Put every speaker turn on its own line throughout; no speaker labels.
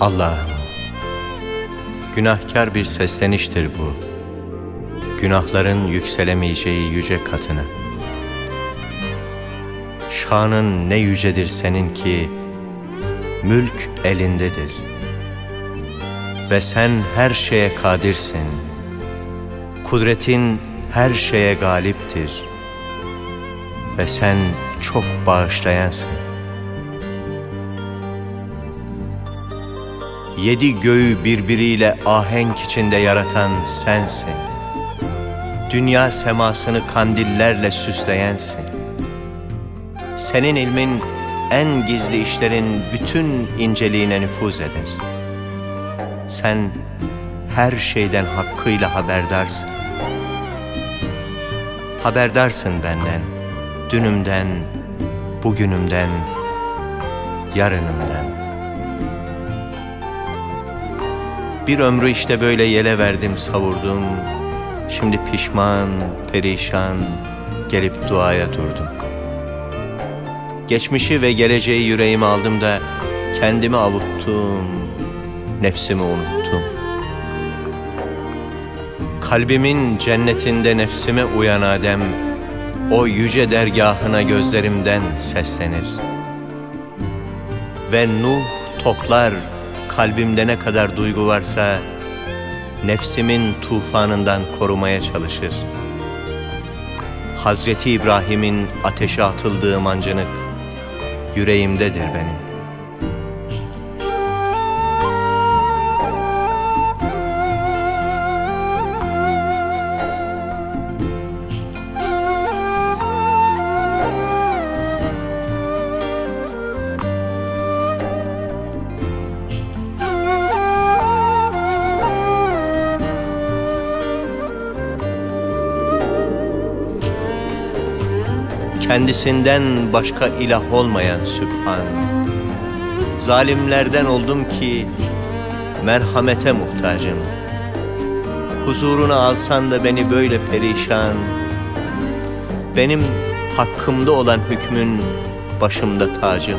Allah'ım, günahkar bir sesleniştir bu, günahların yükselemeyeceği yüce katına. Şanın ne yücedir senin ki, mülk elindedir. Ve sen her şeye kadirsin, kudretin her şeye galiptir. Ve sen çok bağışlayansın. 7 göğü birbiriyle ahenk içinde yaratan sensin. Dünya semasını kandillerle süsleyensin. Senin ilmin en gizli işlerin bütün inceliğine nüfuz eder. Sen her şeyden hakkıyla haberdarsın. Haberdarsın benden, dünümden, bugünümden, yarınımdan. Bir ömrü işte böyle yele verdim, savurdum. Şimdi pişman, perişan gelip duaya durdum. Geçmişi ve geleceği yüreğime aldım da kendimi avuttum, nefsimi unuttum. Kalbimin cennetinde nefsime uyan Adem, o yüce dergahına gözlerimden seslenir. Ve Nuh toplar kalbimde ne kadar duygu varsa, nefsimin tufanından korumaya çalışır. Hazreti İbrahim'in ateşe atıldığı mancınık yüreğimdedir benim. Kendisinden başka ilah olmayan Sübhan, zalimlerden oldum ki merhamete muhtacım. Huzuruna alsan da beni böyle perişan, benim hakkımda olan hükmün başımda tacım.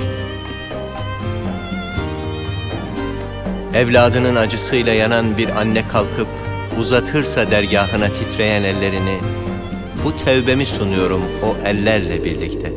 Evladının acısıyla yanan bir anne kalkıp uzatırsa dergahına titreyen ellerini, bu tevbemi sunuyorum o ellerle birlikte.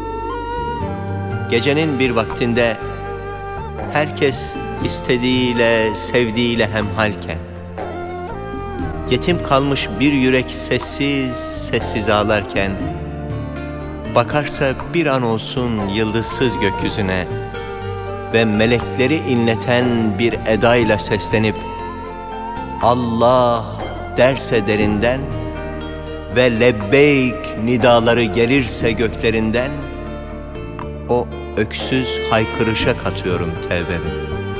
Gecenin bir vaktinde herkes istediğiyle, sevdiğiyle hemhalken, yetim kalmış bir yürek sessiz sessiz ağlarken, bakarsa bir an olsun yıldızsız gökyüzüne ve melekleri inleten bir edayla seslenip Allah derse derinden ve lebbeyk nidaları gelirse göklerinden, o öksüz haykırışa katıyorum tevbemi.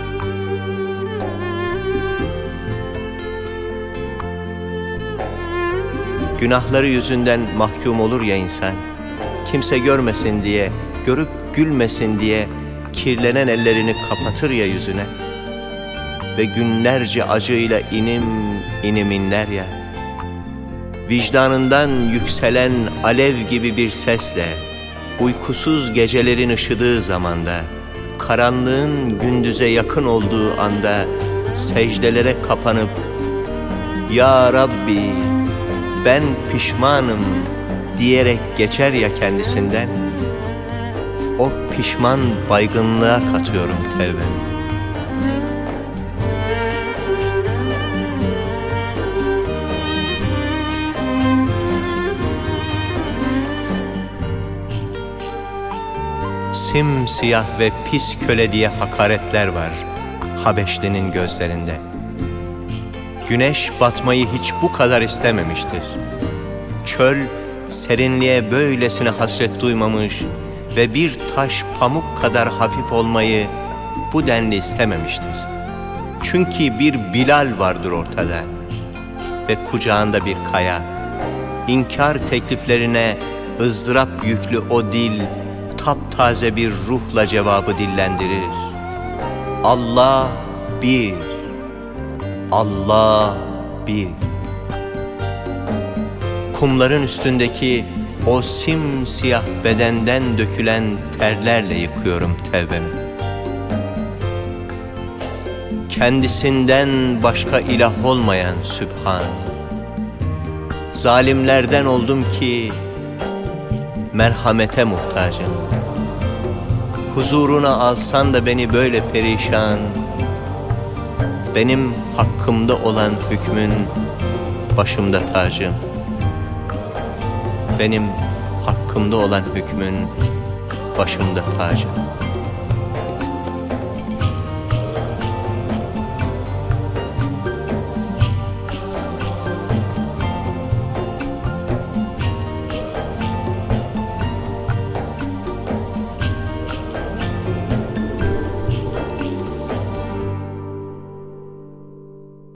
Günahları yüzünden mahkum olur ya insan, kimse görmesin diye, görüp gülmesin diye kirlenen ellerini kapatır ya yüzüne ve günlerce acıyla inim inim inler ya. Vicdanından yükselen alev gibi bir sesle, uykusuz gecelerin ışıdığı zamanda, karanlığın gündüze yakın olduğu anda, secdelere kapanıp, Ya Rabbi, ben pişmanım diyerek geçer ya kendisinden, o pişman baygınlığa katıyorum tevbemi. Simsiyah ve pis köle diye hakaretler var Habeşli'nin gözlerinde. Güneş batmayı hiç bu kadar istememiştir. Çöl serinliğe böylesine hasret duymamış ve bir taş pamuk kadar hafif olmayı bu denli istememiştir. Çünkü bir Bilal vardır ortada ve kucağında bir kaya. İnkar tekliflerine ızdırap yüklü o dil, taptaze bir ruhla cevabı dillendirir. Allah bir, Allah bir. Kumların üstündeki o simsiyah bedenden dökülen terlerle yıkıyorum tevbemi. kendisinden başka ilah olmayan Sübhan. Zalimlerden oldum ki merhamete muhtacım. Huzuruna alsan da beni böyle perişan, benim hakkımda olan hükmün başımda tacım. Benim hakkımda olan hükmün başımda tacım.